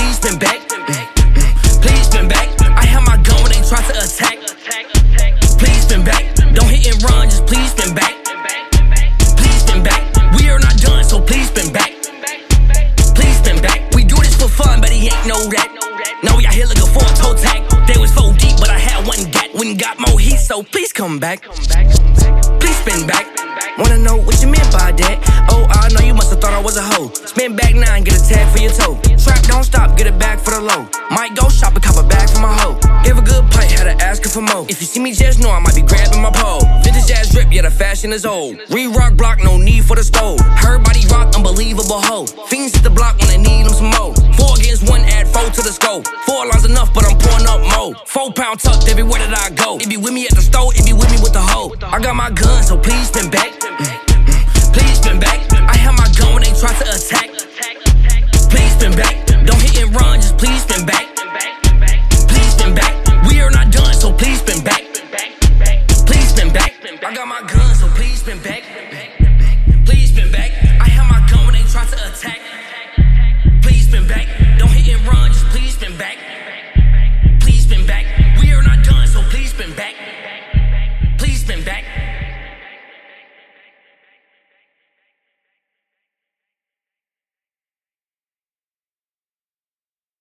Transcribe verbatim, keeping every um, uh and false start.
please spin back. Please spin back. I have my gun when they try to attack. Please spin back. Don't hit and run, just please spin back. Please spin back. We are not done, so please spin back. Please spin back. We do this for fun, but he ain't know that. Now we out here looking for a toe tag. They was four deep, but I had one gat. When got more heat, so please come back. Please spin back. Wanna know what you meant by that? Oh, I know you must've thought I was a hoe. Spin back now and get a tag for your toe. Trap, don't stop, get it back for the low. Might go shop and cop a bag for my hoe. Give a good plate, had to ask her for more. If you see me, just know I might be grabbing my pole. Vintage ass drip, yeah, the fashion is old. Re-rock block, no need for the stove. Her body rock, unbelievable hoe. Fiends hit the block when they need them some more. Four against one, add four to the scope. Four lines enough, but I'm pouring up more. Four pound tucked everywhere that I go. It be with me at the store, it be with me with the hoe. I got my gun, so please spin back. Please spin back. I have my gun when they try to attack. Please spin back. Don't hit and run, just please spin back. Please spin back. We are not done, so please spin back. Please spin back. I got my gun, so please spin back. Please spin back. I have my gun when they try to attack. Please spin back. Don't hit and run, just please spin back.